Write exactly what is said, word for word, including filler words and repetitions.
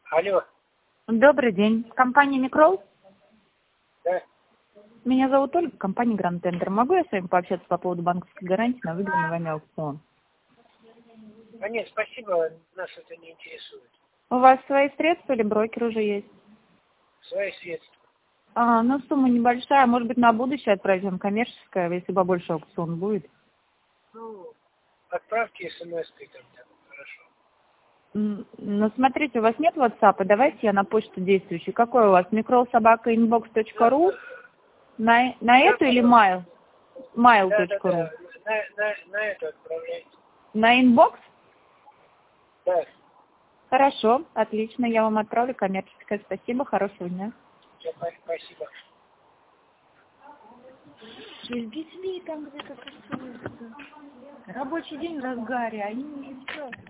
Алло. Добрый день. Компания «Микрол»? Да. Меня зовут Ольга, компания «Гранд Тендер». Могу я с вами пообщаться по поводу банковской гарантии на выигранный вами аукцион? А нет, спасибо, нас это не интересует. У вас свои средства или брокер уже есть? Свои средства. А, ну сумма небольшая, может быть на будущее отправим коммерческое, если побольше аукцион будет. Ну, отправьте смс-кой тогда, хорошо. М, Ну смотрите, у вас нет WhatsApp, давайте я на почту действующий. Какой у вас? микрол собака инбокс точка ру? На, на Да, эту или пожалуйста. mail? mail Да, да, точка ру? да. На, на, на это отправляйте. На инбокс? Да. Хорошо, отлично, я вам отправлю коммерческое. Спасибо, хорошего дня. Всё, спасибо. С детьми там где-то тусуются. Рабочий день в разгаре, они уже все.